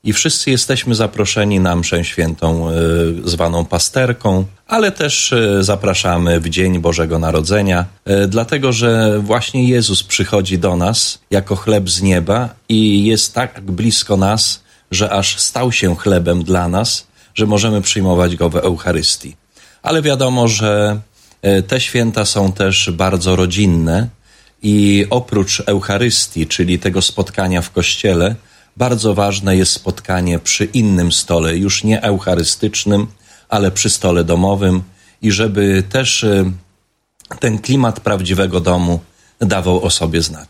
I wszyscy jesteśmy zaproszeni na mszę świętą zwaną pasterką, ale też zapraszamy w Dzień Bożego Narodzenia, dlatego że właśnie Jezus przychodzi do nas jako chleb z nieba i jest tak blisko nas, że aż stał się chlebem dla nas, że możemy przyjmować Go w Eucharystii. Ale wiadomo, że te święta są też bardzo rodzinne i oprócz Eucharystii, czyli tego spotkania w kościele, bardzo ważne jest spotkanie przy innym stole, już nie eucharystycznym, ale przy stole domowym i żeby też ten klimat prawdziwego domu dawał o sobie znać.